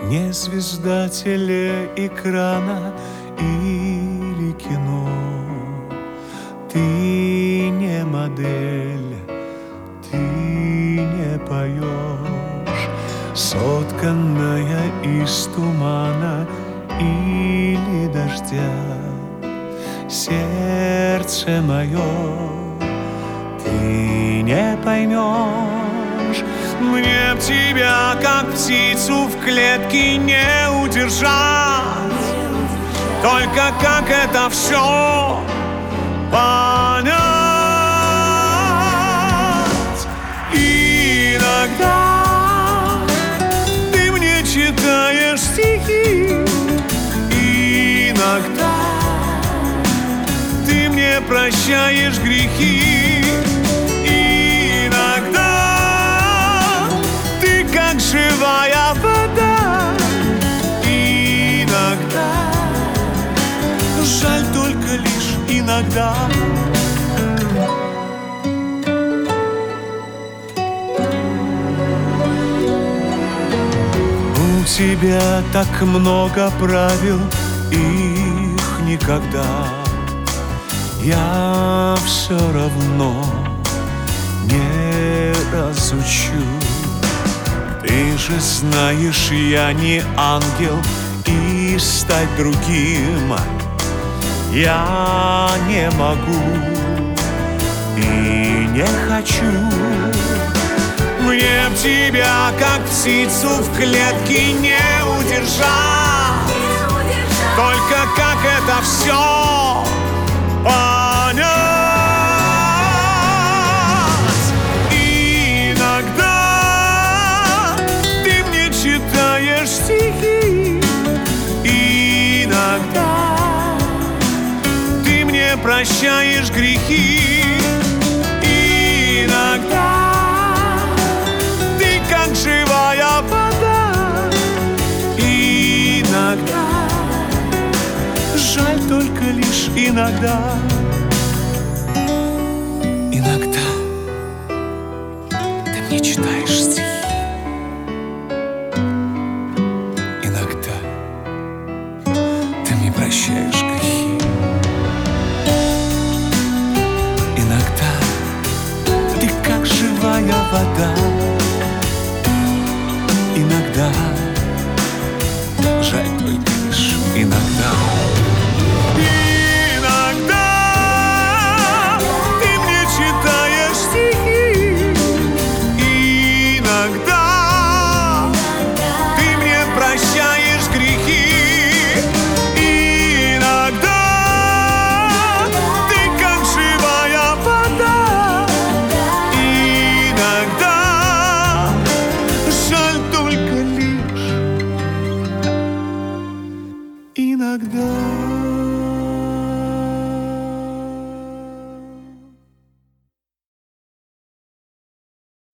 Не звезда телеэкрана или кино. Ты не модель, ты не поешь, сотканная из тумана или дождя. Сердце мое, ты не поймешь. Мне б тебя, как птицу в клетке, не удержать. Только как это все понять? Иногда ты мне читаешь стихи, иногда ты мне прощаешь грехи, иногда ты как живая вода, иногда, жаль, только лишь иногда. У тебя так много правил, их никогда я все равно не разучу. Ты же знаешь, я не ангел, и стать другим я не могу и не хочу. Мне б тебя, как птицу в клетке, не удержать. Только как это все понять? Иногда ты мне читаешь стихи, иногда ты мне прощаешь грехи, иногда ты как живая вода, иногда, жаль, только лишь иногда. Иногда ты мне читаешь стихи, иногда ты мне прощаешь грехи, иногда ты как живая вода, иногда, жаль, только лишь иногда. Иногда